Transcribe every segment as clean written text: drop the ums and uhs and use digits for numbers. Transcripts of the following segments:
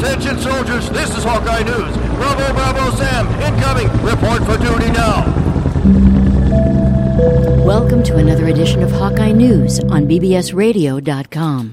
Attention soldiers, this is Hawkeye News. Bravo, Bravo, Sam, incoming. Report for duty now. Welcome to another edition of Hawkeye News on bbsradio.com.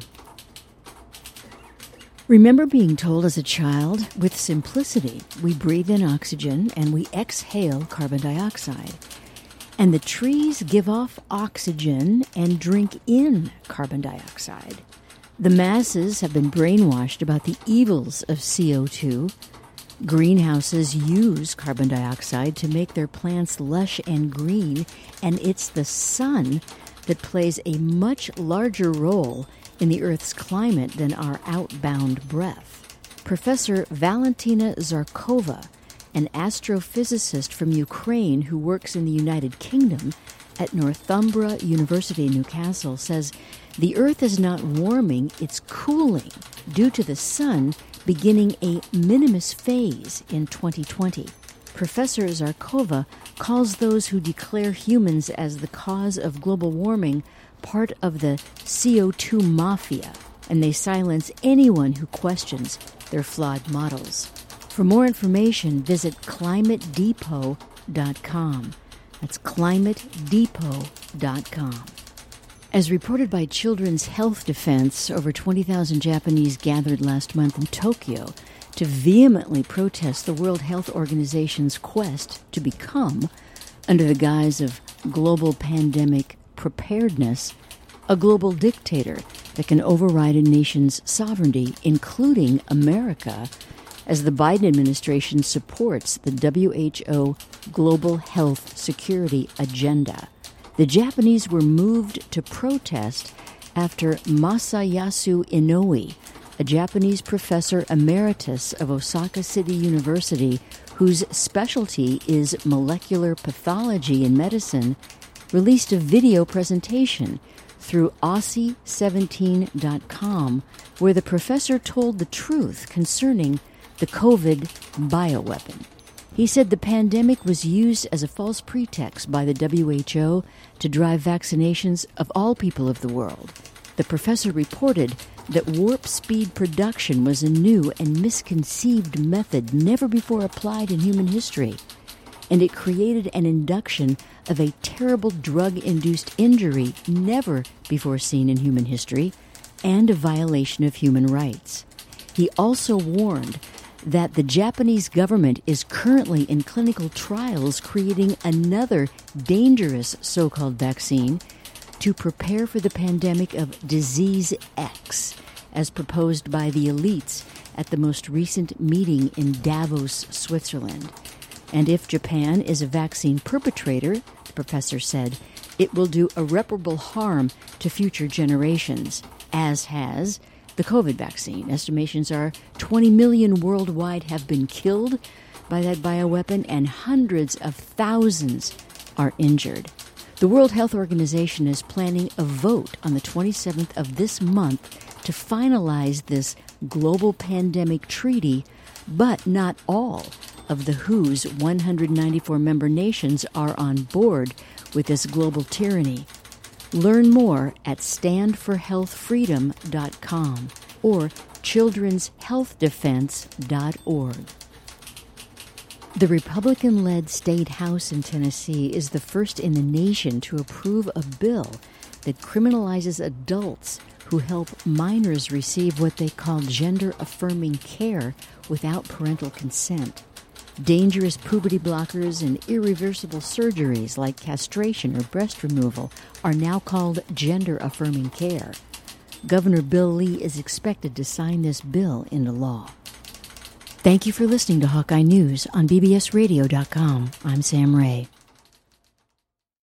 Remember being told as a child, with simplicity, we breathe in oxygen and we exhale carbon dioxide. And the trees give off oxygen and drink in carbon dioxide. The masses have been brainwashed about the evils of CO2. Greenhouses use carbon dioxide to make their plants lush and green, and it's the sun that plays a much larger role in the Earth's climate than our outbound breath. Professor Valentina Zarkova, an astrophysicist from Ukraine who works in the United Kingdom at Northumbria University in Newcastle, says the Earth is not warming, it's cooling due to the sun beginning a minimus phase in 2020. Professor Zarkova calls those who declare humans as the cause of global warming part of the CO2 mafia, and they silence anyone who questions their flawed models. For more information, visit climatedepot.com. That's climatedepot.com. As reported by Children's Health Defense, over 20,000 Japanese gathered last month in Tokyo to vehemently protest the World Health Organization's quest to become, under the guise of global pandemic preparedness, a global dictator that can override a nation's sovereignty, including America, as the Biden administration supports the WHO Global Health Security Agenda. The Japanese were moved to protest after Masayasu Inoue, a Japanese professor emeritus of Osaka City University, whose specialty is molecular pathology and medicine, released a video presentation through Aussie17.com where the professor told the truth concerning the COVID bioweapon. He said the pandemic was used as a false pretext by the WHO to drive vaccinations of all people of the world. The professor reported that warp speed production was a new and misconceived method never before applied in human history, and it created an induction of a terrible drug-induced injury never before seen in human history, and a violation of human rights. He also warned that the Japanese government is currently in clinical trials creating another dangerous so-called vaccine to prepare for the pandemic of Disease X, as proposed by the elites at the most recent meeting in Davos, Switzerland. And if Japan is a vaccine perpetrator, the professor said, it will do irreparable harm to future generations, as has the COVID vaccine. Estimations are 20 million worldwide have been killed by that bioweapon, and hundreds of thousands are injured. The World Health Organization is planning a vote on the 27th of this month to finalize this global pandemic treaty, but not all of the WHO's 194 member nations are on board with this global tyranny. Learn more at standforhealthfreedom.com or childrenshealthdefense.org. The Republican-led state house in Tennessee is the first in the nation to approve a bill that criminalizes adults who help minors receive what they call gender-affirming care without parental consent. Dangerous puberty blockers and irreversible surgeries like castration or breast removal are now called gender-affirming care. Governor Bill Lee is expected to sign this bill into law. Thank you for listening to Hawkeye News on bbsradio.com. I'm Sam Ray.